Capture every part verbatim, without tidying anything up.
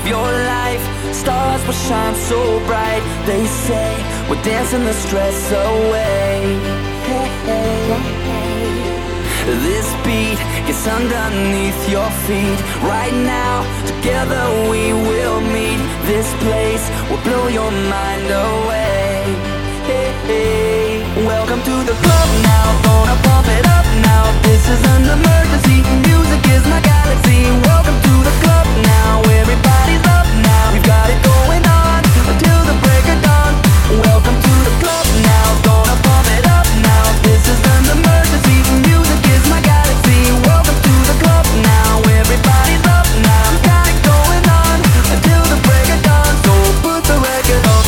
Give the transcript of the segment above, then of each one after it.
of your life. Stars will shine so bright. They say we're dancing the stress away. Hey, hey, hey. This beat gets underneath your feet. Right now, together we will meet. This place will blow your mind away. Hey, hey. Welcome to the club now, gonna pump it up now. This is an emergency, music is my galaxy. Welcome to the club now, everybody's up now. We've got it going on until the break of dawn. Welcome to the club now, gonna pump it up now. This is an emergency, music is my galaxy. Welcome to the club now, everybody's up now. We've got it going on until the break of dawn. So put the record on.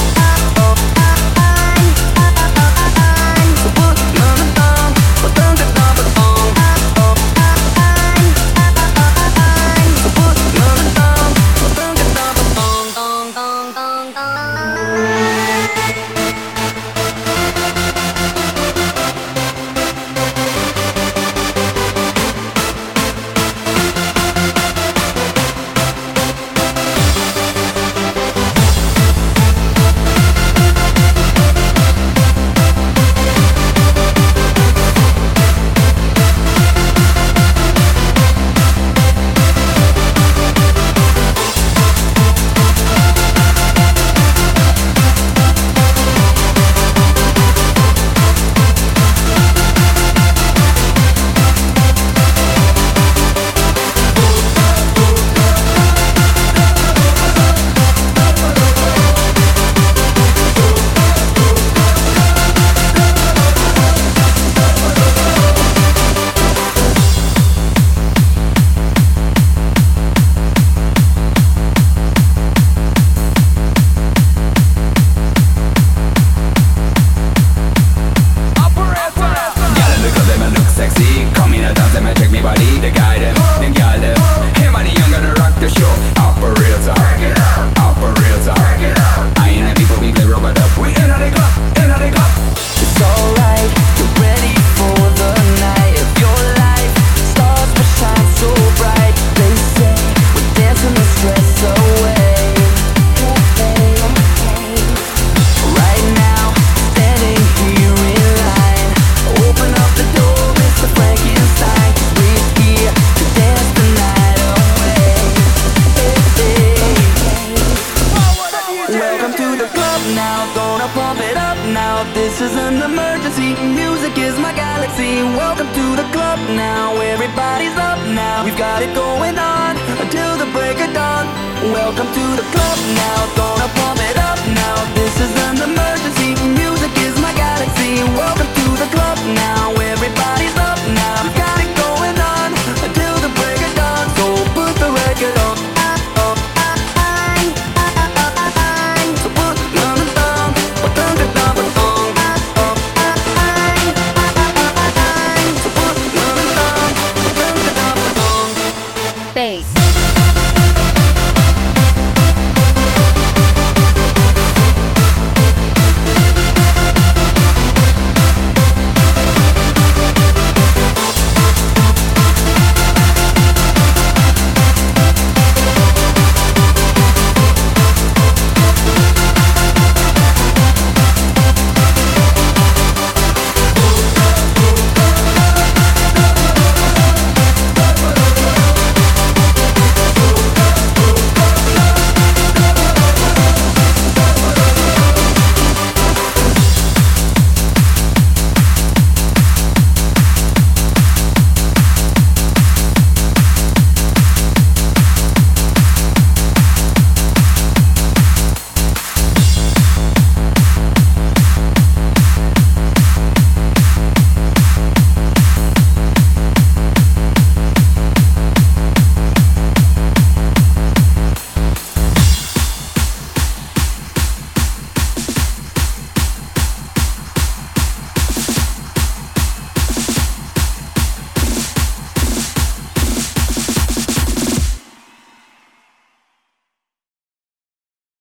This is an emergency, music is my galaxy. Welcome to the club now, everybody's up now. We've got it going on until the break of dawn. Welcome to the club now, gonna pump it up now. This is an emergency.